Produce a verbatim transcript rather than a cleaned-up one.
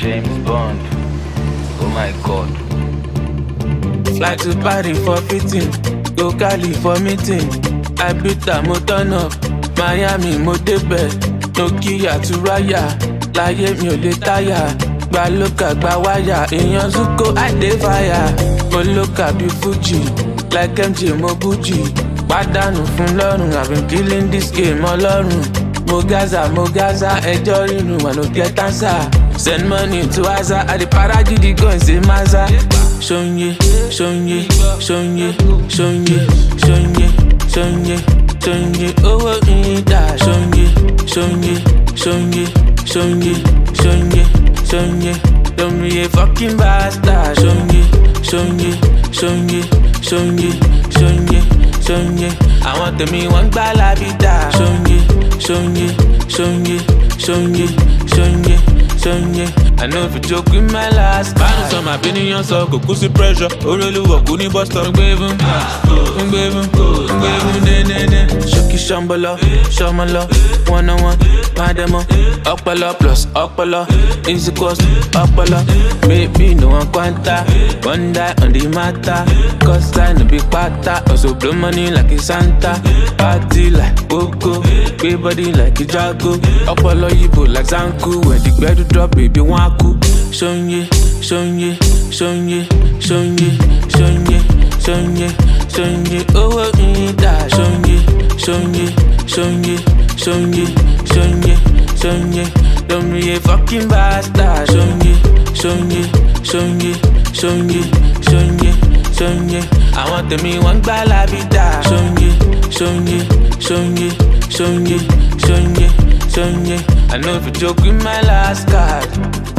James Bond. Oh my God. Fly to Paris for fitting, go Cali for meeting. I beat a mo turn up, Miami mo débẹ̀. Nokia to Raya, láyé mi ò lè táyà. Gba lókà gba wáyà, èèyàn Zuko I dey fire. Mo lókà bí Fuji, like M J mo Buji. Pàdánù fún lọ́rùn, I've been killing this game ọlọ́run. Mo Gaza, mo Gaza, ẹjọ́ rírun, I no get answer. Send money to Aza, I dey para gidi gan ṣe Maza. Shonye, shonye, shonye, shonye, shonye, shonye, shonye, owó ìdá. Shonye, shonye, shonye, shonye, shonye, shonye, don't be a fucking bastard. Shonye, shonye, shonye, shonye, shonye, shonye, àwọn tèmi wọ́n gbá lábídà. Shonye, shonye, shonye, shonye, shonye, shonye, I know if you joke with my last card. Báyìí sọ ma bí níyàn sọ kò kú sí pressure. Olólùwọ̀ kú ní bus stop. Ngbẹ́bùn, ngbẹ́bùn, ngbẹ́bùn dẹ́dẹ́dẹ́. Ṣókí ṣọ́nbọ́lọ́, ṣọ́mọlọ́, one on one, mádẹ́mọ́. Ọpọlọ plus ọpọlọ, is equals to ọpọlọ. Baby no one kwanta, one die on the matter. Cause I no big pata, also blow money like a Santa. Party like Coco, gbé body like a Jago. Ọpọlọ Yibo like Zanku, when the gbedu drop baby wọn kú. Shonye, shonye, shonye, shonye, shonye, shonye, shonye, owó ìdá. Shonye, shonye, shonye, shonye, shonye, shonye, don't be a fucking bastard. Shonye, shonye, shonye, shonye, shonye, shonye, àwọn tèmi wọ́n gbá lábídà. Shonye, shonye, shonye, shonye, shonye, shonye, I know if you joke with my last card.